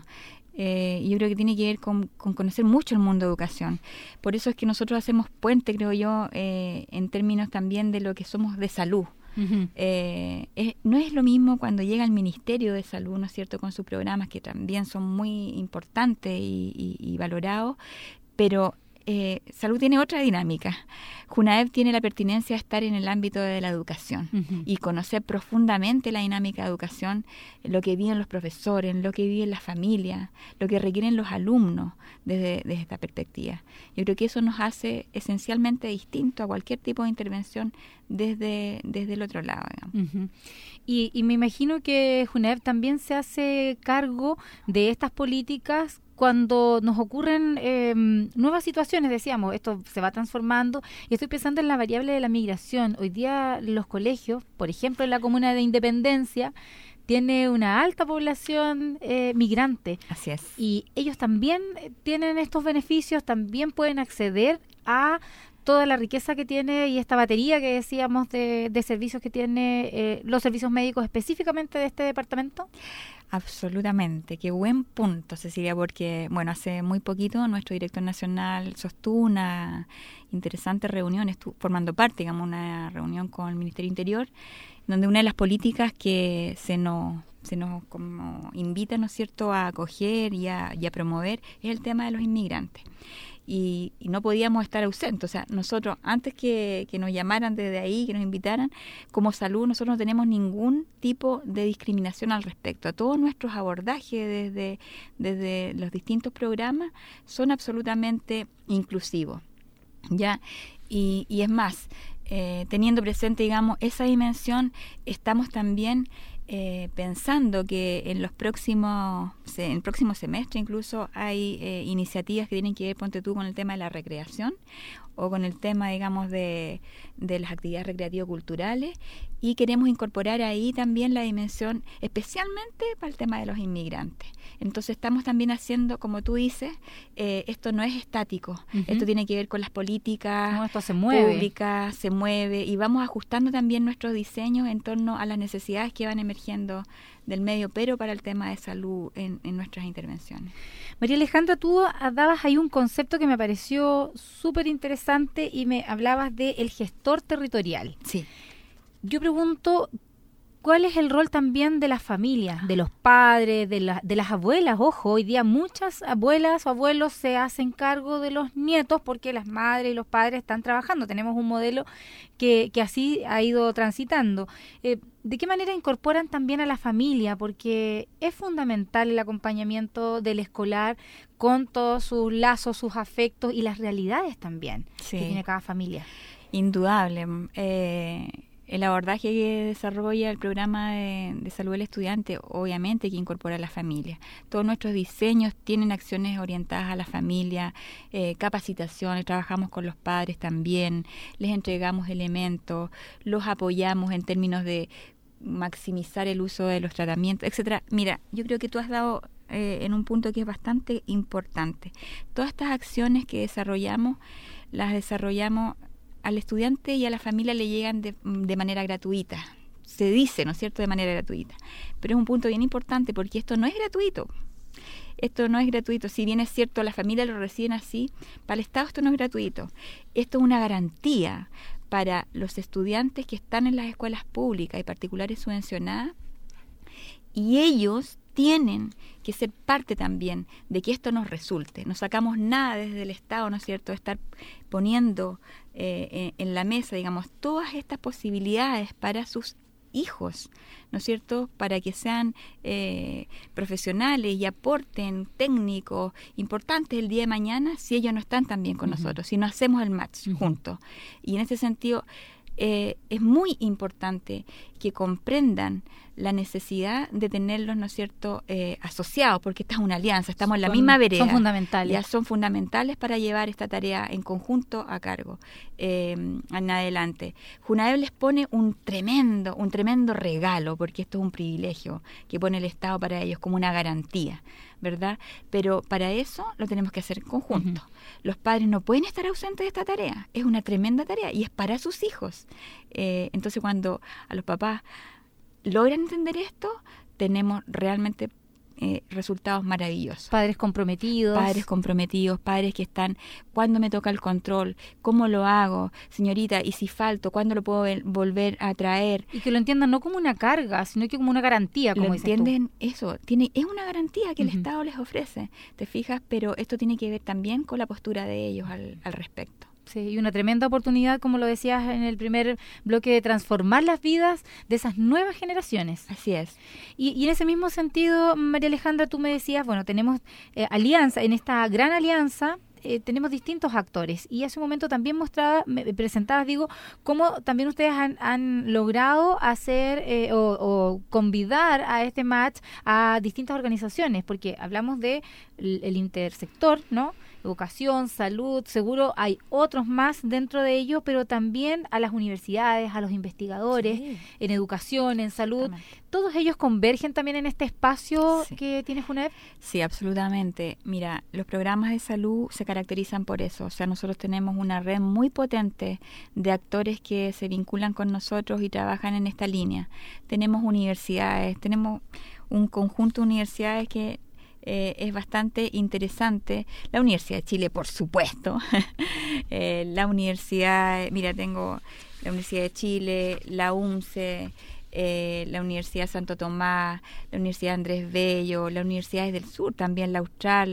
Eh, yo creo que tiene que ver con, con conocer mucho el mundo de educación. Por eso es que nosotros hacemos puente, creo yo, eh, en términos también de lo que somos de salud. Uh-huh. Eh, es, no es lo mismo cuando llega el Ministerio de Salud, ¿no es cierto?, con sus programas que también son muy importantes y, y, y valorados, pero eh, salud tiene otra dinámica. JUNAEV tiene la pertinencia de estar en el ámbito de la educación uh-huh. y conocer profundamente la dinámica de educación, lo que viven los profesores, lo que viven las familias, lo que requieren los alumnos desde, desde esta perspectiva. Yo creo que eso nos hace esencialmente distinto a cualquier tipo de intervención desde, desde el otro lado.
Uh-huh. Y, y me imagino que JUNAEV también se hace cargo de estas políticas cuando nos ocurren eh, nuevas situaciones. Decíamos, esto se va transformando, y estoy pensando en la variable de la migración. Hoy día los colegios, por ejemplo en la comuna de Independencia, tiene una alta población eh, migrante.
Así es.
Y ellos también tienen estos beneficios, también pueden acceder a toda la riqueza que tiene y esta batería que decíamos de, de servicios que tiene eh, los servicios médicos específicamente de este departamento.
Absolutamente, qué buen punto, Cecilia, porque bueno, hace muy poquito nuestro director nacional sostuvo una interesante reunión, estuvo formando parte, digamos, una reunión con el Ministerio Interior, donde una de las políticas que se nos se nos como invita, ¿no es cierto?, a acoger y a, y a promover es el tema de los inmigrantes. Y, y no podíamos estar ausentes. O sea, nosotros, antes que, que nos llamaran desde ahí, que nos invitaran, como salud, nosotros no tenemos ningún tipo de discriminación al respecto. A todos nuestros abordajes desde, desde los distintos programas son absolutamente inclusivos, ¿ya? Y, y es más, eh, teniendo presente, digamos, esa dimensión, estamos también eh, pensando que en los próximos, en el próximo semestre incluso hay eh, iniciativas que tienen que ver, ponte tú, con el tema de la recreación o con el tema, digamos, de, de las actividades recreativo-culturales, y queremos incorporar ahí también la dimensión, especialmente para el tema de los inmigrantes. Entonces estamos también haciendo, como tú dices, eh, esto no es estático, uh-huh. esto tiene que ver con las políticas
no, esto se mueve.
públicas, se mueve, y vamos ajustando también nuestros diseños en torno a las necesidades que van emergiendo del medio, pero para el tema de salud en, en nuestras intervenciones.
María Alejandra, tú dabas ahí un concepto que me pareció súper interesante y me hablabas de el gestor territorial.
Sí.
Yo pregunto, ¿cuál es el rol también de las familias, de los padres, de, la, de las abuelas? Ojo, hoy día muchas abuelas o abuelos se hacen cargo de los nietos porque las madres y los padres están trabajando. Tenemos un modelo que, que así ha ido transitando. Eh, ¿De qué manera incorporan también a la familia? Porque es fundamental el acompañamiento del escolar con todos sus lazos, sus afectos y las realidades también
sí.
que tiene cada familia.
Indudable. Eh, el abordaje que desarrolla el programa de, de salud del estudiante, obviamente que incorpora a la familia. Todos nuestros diseños tienen acciones orientadas a la familia, eh, capacitaciones, trabajamos con los padres también, les entregamos elementos, los apoyamos en términos de maximizar el uso de los tratamientos, etcétera. Mira, yo creo que tú has dado eh, en un punto que es bastante importante. Todas estas acciones que desarrollamos, las desarrollamos al estudiante y a la familia, le llegan de, de manera gratuita. Se dice, ¿no es cierto?, de manera gratuita. Pero es un punto bien importante porque esto no es gratuito. Esto no es gratuito. Si bien es cierto, la familia lo reciben así, para el Estado esto no es gratuito. Esto es una garantía para los estudiantes que están en las escuelas públicas y particulares subvencionadas, y ellos tienen que ser parte también de que esto nos resulte. No sacamos nada desde el Estado, ¿no es cierto?, de estar poniendo eh, en, en la mesa, digamos, todas estas posibilidades para sus hijos, ¿no es cierto?, para que sean eh, profesionales y aporten técnicos importantes el día de mañana si ellos no están también con uh-huh. nosotros, si no hacemos el match uh-huh. juntos. Y en ese sentido eh, es muy importante que comprendan la necesidad de tenerlos, ¿no es cierto?, eh, asociados, porque esta es una alianza, estamos en la
son,
misma vereda.
Son fundamentales.
Ya son fundamentales para llevar esta tarea en conjunto a cargo eh, en adelante. JUNAEV les pone un tremendo, un tremendo regalo, porque esto es un privilegio que pone el Estado para ellos como una garantía, ¿verdad? Pero para eso lo tenemos que hacer en conjunto. Uh-huh. Los padres no pueden estar ausentes de esta tarea, es una tremenda tarea y es para sus hijos. Eh, entonces cuando a los papás logran entender esto, tenemos realmente eh, resultados maravillosos.
Padres comprometidos.
Padres comprometidos, padres que están, ¿cuándo me toca el control? ¿Cómo lo hago? Señorita, ¿y si falto? ¿Cuándo lo puedo volver a traer?
Y que lo entiendan no como una carga, sino que como una garantía, como
¿Lo
dices
entienden?
tú.
Eso, tiene, es una garantía que uh-huh. el Estado les ofrece, ¿te fijas? Pero esto tiene que ver también con la postura de ellos al, al respecto.
Sí, y una tremenda oportunidad, como lo decías en el primer bloque, de transformar las vidas de esas nuevas generaciones.
Así es.
Y, y en ese mismo sentido, María Alejandra, tú me decías, bueno, tenemos eh, alianza, en esta gran alianza eh, tenemos distintos actores. Y hace un momento también mostraba, me presentabas, digo, cómo también ustedes han, han logrado hacer eh, o, o convidar a este match a distintas organizaciones, porque hablamos de el, el intersector, ¿no?, educación, salud, seguro hay otros más dentro de ello, pero también a las universidades, a los investigadores, sí. en educación, en salud. ¿Todos ellos convergen también en este espacio sí. que tiene JUNAEV?
Sí, absolutamente. Mira, los programas de salud se caracterizan por eso. O sea, nosotros tenemos una red muy potente de actores que se vinculan con nosotros y trabajan en esta línea. Tenemos universidades, tenemos un conjunto de universidades que Eh, es bastante interesante. La Universidad de Chile, por supuesto. eh, la Universidad, mira, tengo la Universidad de Chile, la UNCE, eh, la Universidad Santo Tomás, la Universidad Andrés Bello, las universidades del sur, también la Austral,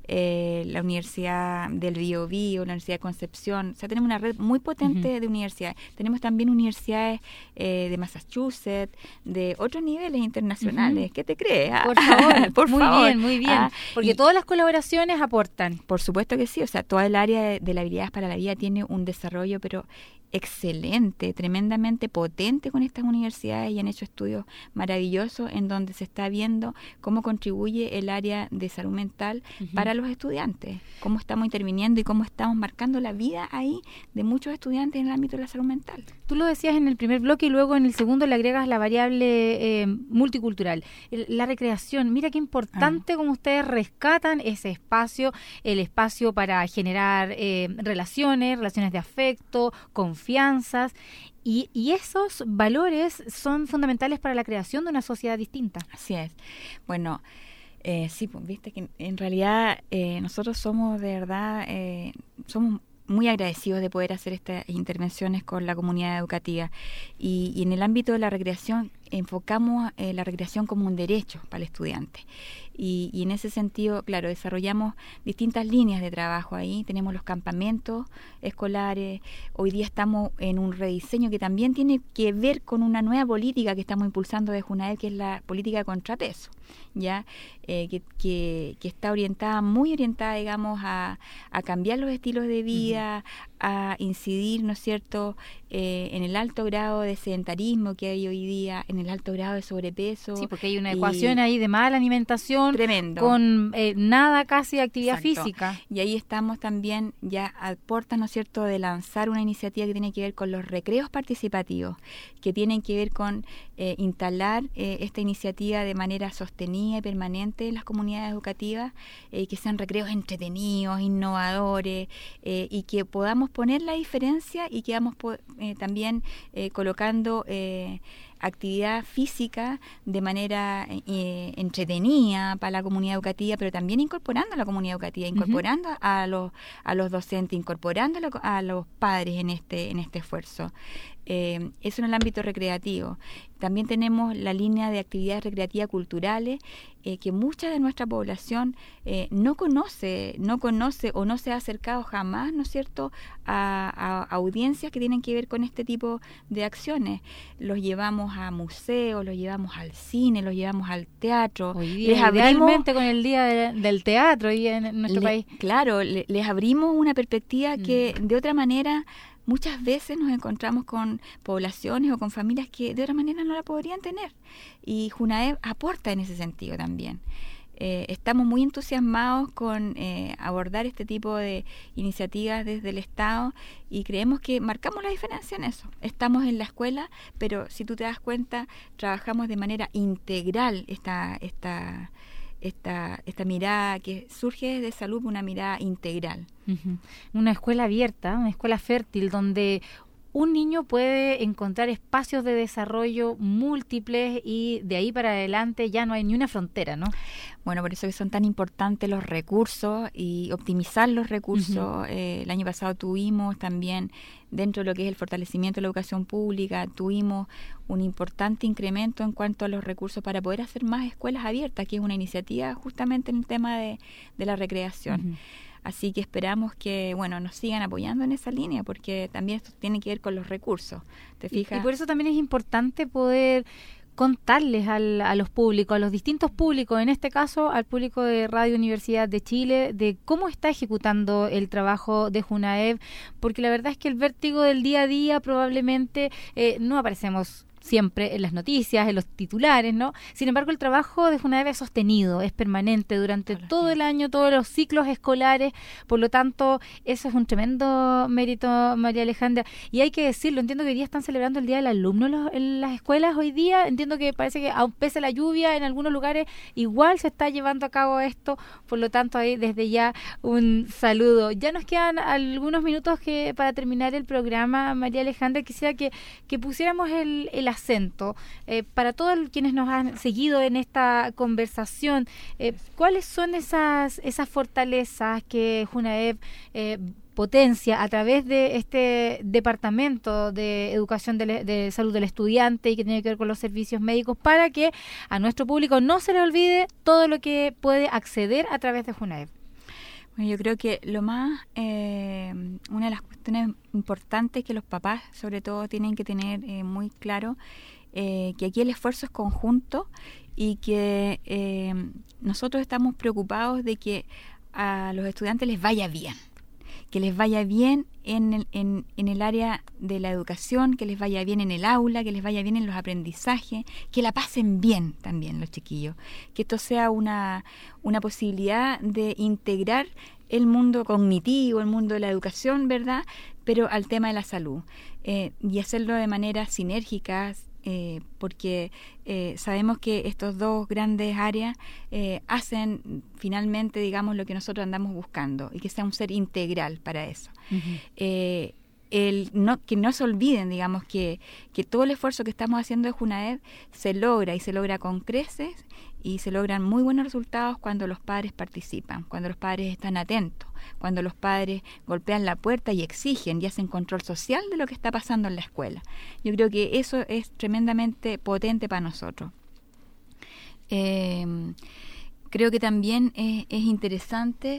eh, la Universidad del Biobío, la Universidad de Concepción. O sea, tenemos una red muy potente uh-huh. de universidades. Tenemos también universidades eh, de Massachusetts, de otros niveles internacionales. Uh-huh. ¿Qué te crees? Ah,
por favor, por muy
favor.
bien, muy bien. Ah, porque y, todas las colaboraciones aportan.
Por supuesto que sí. O sea, toda el área de, de la habilidades para la vida tiene un desarrollo, pero excelente, tremendamente potente con estas universidades, y han hecho estudios maravillosos en donde se está viendo cómo contribuye el área de salud mental uh-huh. para los estudiantes, cómo estamos interviniendo y cómo estamos marcando la vida ahí de muchos estudiantes en el ámbito de la salud mental.
Tú lo decías en el primer bloque y luego en el segundo le agregas la variable eh, multicultural, el, la recreación. Mira qué importante ah. como ustedes rescatan ese espacio, el espacio para generar eh, relaciones, relaciones de afecto, confianza, Confianzas, y, y esos valores son fundamentales para la creación de una sociedad distinta.
Así es. Bueno, eh, sí, pues viste que en realidad eh, nosotros somos de verdad, eh, somos muy agradecidos de poder hacer estas intervenciones con la comunidad educativa, y, y en el ámbito de la recreación enfocamos eh, la recreación como un derecho para el estudiante. Y, y en ese sentido, claro, desarrollamos distintas líneas de trabajo ahí. Tenemos los campamentos escolares. Hoy día estamos en un rediseño que también tiene que ver con una nueva política que estamos impulsando de Junaed, que es la política de contrapeso, ya eh, que, que, que está orientada, muy orientada, digamos, a, a cambiar los estilos de vida, uh-huh. a incidir, ¿no es cierto?, eh, en el alto grado de sedentarismo que hay hoy día, en el alto grado de sobrepeso.
Sí, porque hay una ecuación ahí de mala alimentación.
Tremendo.
Con eh, nada casi de actividad
Exacto.
física.
Y ahí estamos también ya a puertas, ¿no es cierto?, de lanzar una iniciativa que tiene que ver con los recreos participativos, que tienen que ver con eh, instalar eh, esta iniciativa de manera sostenida y permanente en las comunidades educativas, eh, que sean recreos entretenidos, innovadores, eh, y que podamos poner la diferencia y que vamos po- eh, también eh, colocando eh, actividad física de manera eh, entretenida para la comunidad educativa, pero también incorporando a la comunidad educativa, incorporando uh-huh. a los a los docentes, incorporando a, lo, a los padres en este en este esfuerzo. Eh, eso en el ámbito recreativo. También tenemos la línea de actividades recreativas culturales, eh, que mucha de nuestra población eh, no conoce, no conoce o no se ha acercado jamás, ¿no es cierto?, a, a, a audiencias que tienen que ver con este tipo de acciones. Los llevamos a museos, los llevamos al cine, los llevamos al teatro.
Hoy día, les abrimos, con el día de, del teatro hoy en nuestro
le,
país.
Claro, le, les abrimos una perspectiva mm. que de otra manera muchas veces nos encontramos con poblaciones o con familias que de otra manera no la podrían tener. Y Junaed aporta en ese sentido también. Eh, estamos muy entusiasmados con eh, abordar este tipo de iniciativas desde el Estado, y creemos que marcamos la diferencia en eso. Estamos en la escuela, pero si tú te das cuenta, trabajamos de manera integral esta esta esta esta mirada que surge desde salud, una mirada integral.
Uh-huh. Una escuela abierta, una escuela fértil, donde un niño puede encontrar espacios de desarrollo múltiples, y de ahí para adelante ya no hay ni una frontera, ¿no?
Bueno, por eso que son tan importantes los recursos y optimizar los recursos. Uh-huh. Eh, el año pasado tuvimos también, dentro de lo que es el fortalecimiento de la educación pública, tuvimos un importante incremento en cuanto a los recursos para poder hacer más escuelas abiertas, que es una iniciativa justamente en el tema de, de la recreación. Uh-huh. Así que esperamos que, bueno, nos sigan apoyando en esa línea, porque también esto tiene que ver con los recursos, ¿te fijas?
Y, y por eso también es importante poder contarles al, a los públicos, a los distintos públicos, en este caso al público de Radio Universidad de Chile, de cómo está ejecutando el trabajo de Junaed, porque la verdad es que el vértigo del día a día probablemente eh, no aparecemos siempre en las noticias, en los titulares, ¿no? Sin embargo, el trabajo de Junaed es sostenido, es permanente durante todo el año, todos los ciclos escolares. Por lo tanto, eso es un tremendo mérito, María Alejandra. Y hay que decirlo, entiendo que hoy día están celebrando el Día del Alumno los, en las escuelas hoy día. Entiendo que parece que, aun pese a la lluvia, en algunos lugares igual se está llevando a cabo esto. Por lo tanto, ahí desde ya un saludo. Ya nos quedan algunos minutos que para terminar el programa, María Alejandra. Quisiera que, que pusiéramos el, el acento eh, para todos quienes nos han seguido en esta conversación. Eh, ¿Cuáles son esas esas fortalezas que Junaed eh, potencia a través de este departamento de educación de, de salud del estudiante, y que tiene que ver con los servicios médicos, para que a nuestro público no se le olvide todo lo que puede acceder a través de Junaed?
Bueno, yo creo que lo más, eh, una de las cuestiones importantes que los papás sobre todo tienen que tener eh, muy claro, eh, que aquí el esfuerzo es conjunto y que eh, nosotros estamos preocupados de que a los estudiantes les vaya bien, que les vaya bien en el, en, en el área de la educación, que les vaya bien en el aula, que les vaya bien en los aprendizajes, que la pasen bien también los chiquillos, que esto sea una, una posibilidad de integrar el mundo cognitivo, el mundo de la educación, ¿verdad?, pero al tema de la salud, eh, y hacerlo de manera sinérgica, Eh, porque eh, sabemos que estos dos grandes áreas eh, hacen finalmente, digamos, lo que nosotros andamos buscando, y que sea un ser integral para eso. Uh-huh. Eh, el no, que no se olviden, digamos, que, que todo el esfuerzo que estamos haciendo de Junaed se logra, y se logra con creces, y se logran muy buenos resultados cuando los padres participan, cuando los padres están atentos, cuando los padres golpean la puerta y exigen y hacen control social de lo que está pasando en la escuela. Yo creo que eso es tremendamente potente para nosotros. Eh, creo que también es, es interesante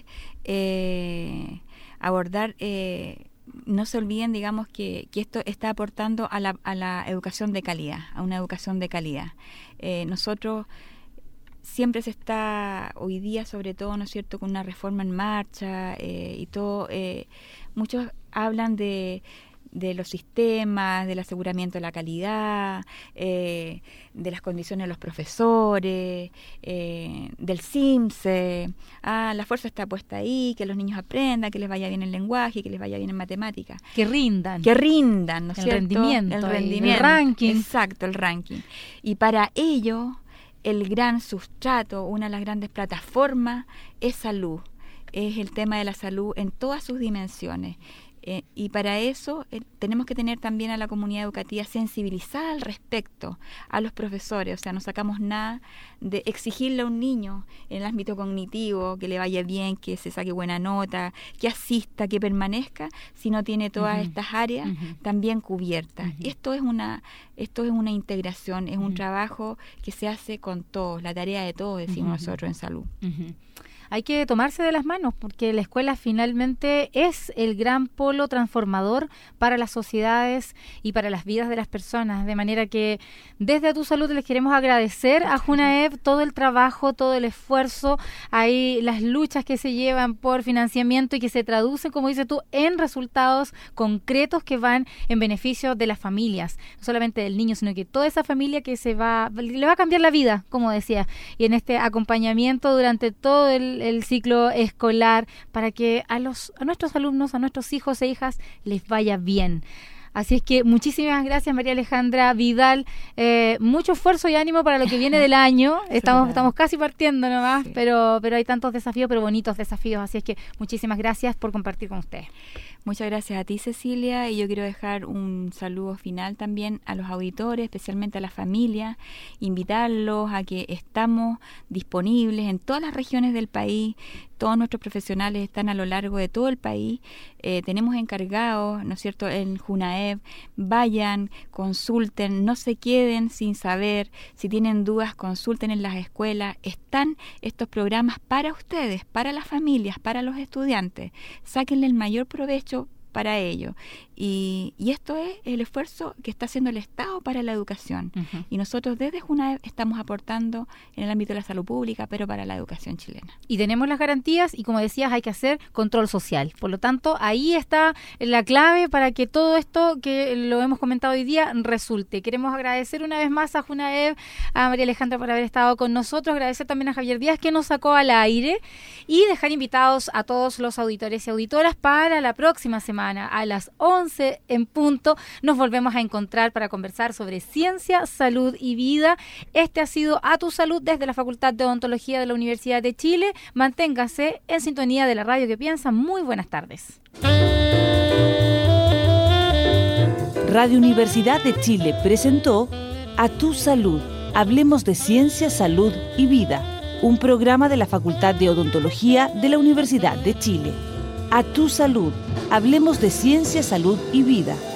eh, abordar... Eh, no se olviden, digamos, que, que esto está aportando a la, a la educación de calidad, a una educación de calidad. Eh, nosotros... Siempre se está, hoy día sobre todo, ¿no es cierto?, con una reforma en marcha eh, y todo. Eh, muchos hablan de, de los sistemas, del aseguramiento de la calidad, eh, de las condiciones de los profesores, eh, del CIMSE. Ah, la fuerza está puesta ahí, que los niños aprendan, que les vaya bien el lenguaje, que les vaya bien en matemáticas.
Que rindan.
Que rindan, ¿no es
el
cierto?
Rendimiento,
el rendimiento.
El ranking.
Exacto, el ranking. Y para ello... el gran sustrato, una de las grandes plataformas, es salud. Es el tema de la salud en todas sus dimensiones. Eh, y para eso eh, tenemos que tener también a la comunidad educativa sensibilizada al respecto, a los profesores. O sea, no sacamos nada de exigirle a un niño en el ámbito cognitivo que le vaya bien, que se saque buena nota, que asista, que permanezca, si no tiene todas uh-huh. estas áreas uh-huh. también cubiertas. Uh-huh. Esto es una esto es una integración, es uh-huh. un trabajo que se hace con todos, la tarea de todos, decimos uh-huh. nosotros en salud.
Uh-huh. Hay que tomarse de las manos, porque la escuela finalmente es el gran polo transformador para las sociedades y para las vidas de las personas, de manera que desde A Tu Salud les queremos agradecer a Junaed todo el trabajo, todo el esfuerzo, ahí las luchas que se llevan por financiamiento y que se traducen, como dices tú, en resultados concretos que van en beneficio de las familias, no solamente del niño, sino que toda esa familia que se va, le va a cambiar la vida, como decía, y en este acompañamiento durante todo el el ciclo escolar, para que a los a nuestros alumnos, a nuestros hijos e hijas les vaya bien. Así es que muchísimas gracias, María Alejandra Vidal. Eh, mucho esfuerzo y ánimo para lo que viene del año. Estamos, estamos casi partiendo nomás, sí. pero, pero hay tantos desafíos, pero bonitos desafíos. Así es que muchísimas gracias por compartir con ustedes.
Muchas gracias a ti, Cecilia, y yo quiero dejar un saludo final también a los auditores, especialmente a la familia, invitarlos a que estamos disponibles en todas las regiones del país. Todos nuestros profesionales están a lo largo de todo el país. Eh, tenemos encargados, ¿no es cierto?, en Junaed. Vayan, consulten, no se queden sin saber. Si tienen dudas, consulten en las escuelas. Están estos programas para ustedes, para las familias, para los estudiantes. Sáquenle el mayor provecho para ello. Y, y esto es el esfuerzo que está haciendo el Estado para la educación. Uh-huh. Y nosotros desde Junaed estamos aportando en el ámbito de la salud pública, pero para la educación chilena.
Y tenemos las garantías y, como decías, hay que hacer control social. Por lo tanto, ahí está la clave para que todo esto que lo hemos comentado hoy día resulte. Queremos agradecer una vez más a Junaed, a María Alejandra por haber estado con nosotros, agradecer también a Javier Díaz que nos sacó al aire y dejar invitados a todos los auditores y auditoras para la próxima semana a las once en punto. Nos volvemos a encontrar para conversar sobre ciencia, salud y vida. Este ha sido A Tu Salud desde la Facultad de Odontología de la Universidad de Chile. Manténgase en sintonía de la radio que piensa. Muy buenas tardes.
Radio Universidad de Chile presentó A Tu Salud. Hablemos de ciencia, salud y vida. Un programa de la Facultad de Odontología de la Universidad de Chile. A Tu Salud. Hablemos de ciencia, salud y vida.